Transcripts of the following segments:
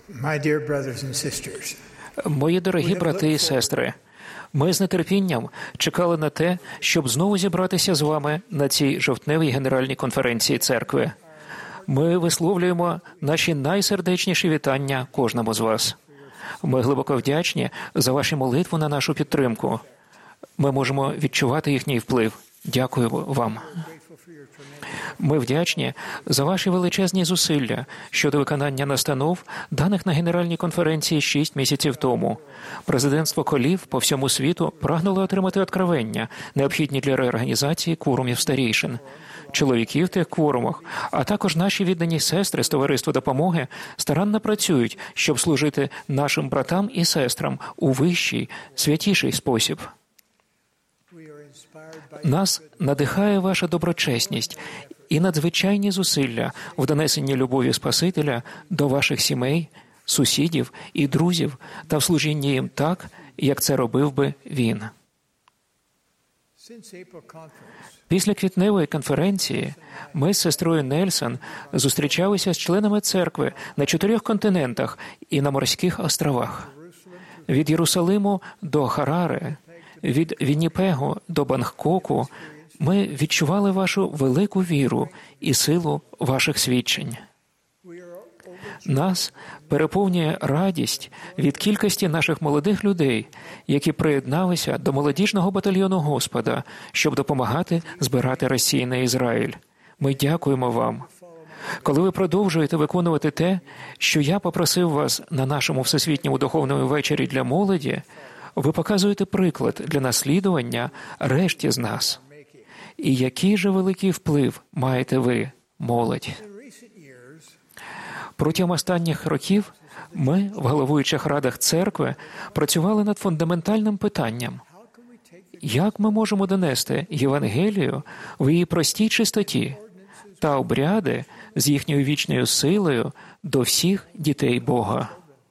Мої дорогі брати і сестри, ми з нетерпінням чекали на те, щоб знову зібратися з вами на цій жовтневій генеральній конференції церкви. Ми висловлюємо наші найсердечніші вітання кожному з вас. Ми глибоко вдячні за вашу молитву на нашу підтримку. Ми можемо відчувати їхній вплив. Дякую вам. Ми вдячні за ваші величезні зусилля щодо виконання настанов, даних на Генеральній конференції 6 місяців тому. Президентство колів по всьому світу прагнуло отримати откровення, необхідні для реорганізації кворумів старійшин. Чоловіки в тих кворумах, а також наші віддані сестри з Товариства допомоги старанно працюють, щоб служити нашим братам і сестрам у вищий, святіший спосіб. Нас надихає ваша доброчесність і надзвичайні зусилля в донесенні любові Спасителя до ваших сімей, сусідів і друзів та в служінні їм так, як це робив би він. Після квітневої конференції ми з сестрою Нельсон зустрічалися з членами церкви на 4 континентах і на морських островах. Від Єрусалиму до Хараре, від Вінніпегу до Бангкоку ми відчували вашу велику віру і силу ваших свідчень. Нас переповнює радість від кількості наших молодих людей, які приєдналися до молодіжного батальйону Господа, щоб допомагати збирати розсіяний Ізраїль. Ми дякуємо вам. Коли ви продовжуєте виконувати те, що я попросив вас на нашому Всесвітньому духовному вечорі для молоді, ви показуєте приклад для наслідування решті з нас. І який же великий вплив маєте ви, молодь? Протягом останніх років ми, в головуючих радах церкви, працювали над фундаментальним питанням. Як ми можемо донести Євангелію в її простій чистоті та обряди з їхньою вічною силою до всіх дітей Бога?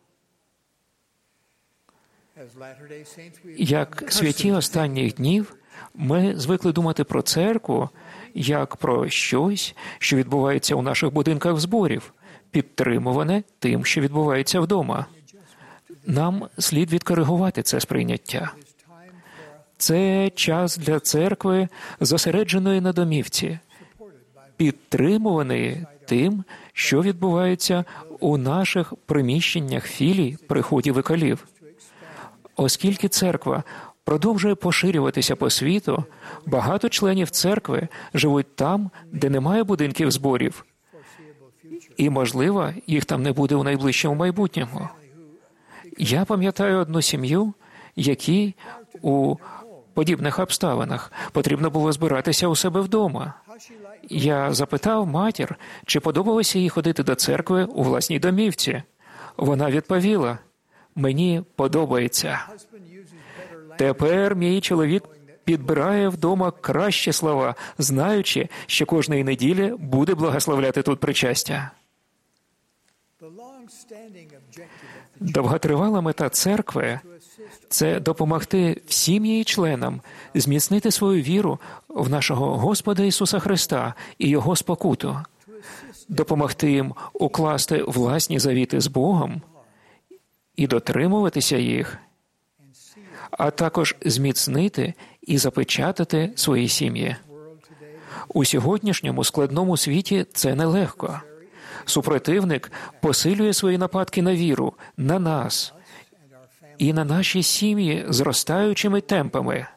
Як святі останніх днів, ми звикли думати про церкву як про щось, що відбувається у наших будинках зборів, підтримуване тим, що відбувається вдома. Нам слід відкоригувати це сприйняття. Це час для церкви, зосередженої на домівці, підтримуваної тим, що відбувається у наших приміщеннях філій, приходів і колів. Оскільки церква продовжує поширюватися по світу, багато членів церкви живуть там, де немає будинків зборів. І, можливо, їх там не буде у найближчому майбутньому. Я пам'ятаю одну сім'ю, якій у подібних обставинах потрібно було збиратися у себе вдома. Я запитав матір, чи подобалося їй ходити до церкви у власній домівці. Вона відповіла: «Мені подобається. Тепер мій чоловік підбирає вдома кращі слова, знаючи, що кожної неділі буде благословляти тут причастя». Довготривала мета церкви – це допомогти всім її членам зміцнити свою віру в нашого Господа Ісуса Христа і Його спокуту, допомогти їм укласти власні завіти з Богом і дотримуватися їх, а також зміцнити і запечатати свої сім'ї. У сьогоднішньому складному світі це нелегко. Супротивник посилює свої нападки на віру, на нас і на наші сім'ї зростаючими темпами.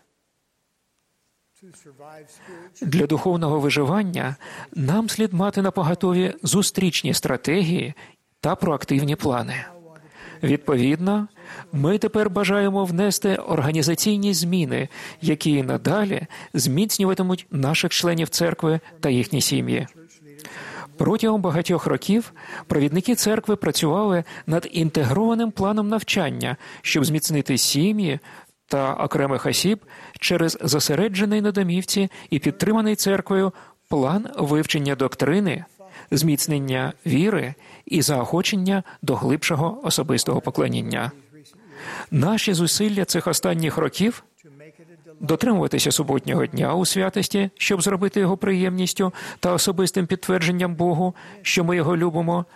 Для духовного виживання нам слід мати напоготові зустрічні стратегії та проактивні плани. Відповідно, ми тепер бажаємо внести організаційні зміни, які надалі зміцнюватимуть наших членів церкви та їхні сім'ї. Протягом багатьох років провідники церкви працювали над інтегрованим планом навчання, щоб зміцнити сім'ї та окремих осіб через зосереджений на домівці і підтриманий церквою план вивчення доктрини, зміцнення віри і заохочення до глибшого особистого поклоніння. Наші зусилля цих останніх років дотримуватися суботнього дня у святості, щоб зробити його приємністю та особистим підтвердженням Богу, що ми його любимо,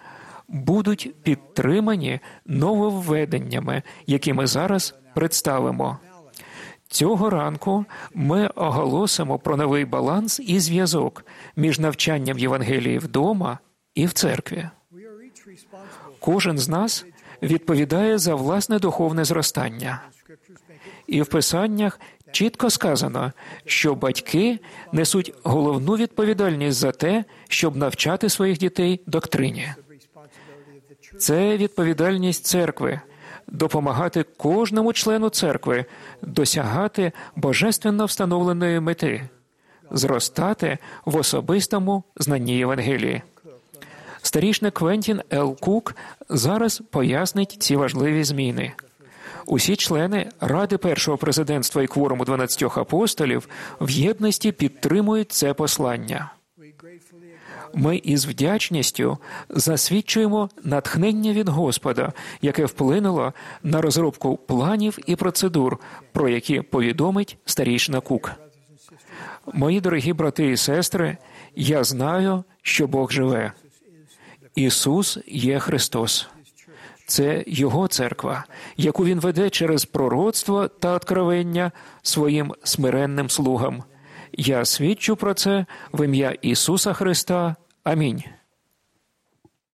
будуть підтримані нововведеннями, які ми зараз представимо. Цього ранку ми оголосимо про новий баланс і зв'язок між навчанням Євангелії вдома і в церкві. Кожен з нас відповідає за власне духовне зростання. І в Писаннях чітко сказано, що батьки несуть головну відповідальність за те, щоб навчати своїх дітей доктрині. Це відповідальність церкви – допомагати кожному члену церкви досягати божественно встановленої мети – зростати в особистому знанні Євангелії. Старішник Квентін Л. Кук зараз пояснить ці важливі зміни. Усі члени Ради Першого президентства і Кворуму 12 апостолів в єдності підтримують це послання. Ми із вдячністю засвідчуємо натхнення від Господа, яке вплинуло на розробку планів і процедур, про які повідомить старішина Кук. Мої дорогі брати і сестри, я знаю, що Бог живе. Ісус є Христос. Це Його церква, яку Він веде через пророцтво та откровення своїм смиренним слугам. Я свідчу про це в ім'я Ісуса Христа. Амінь.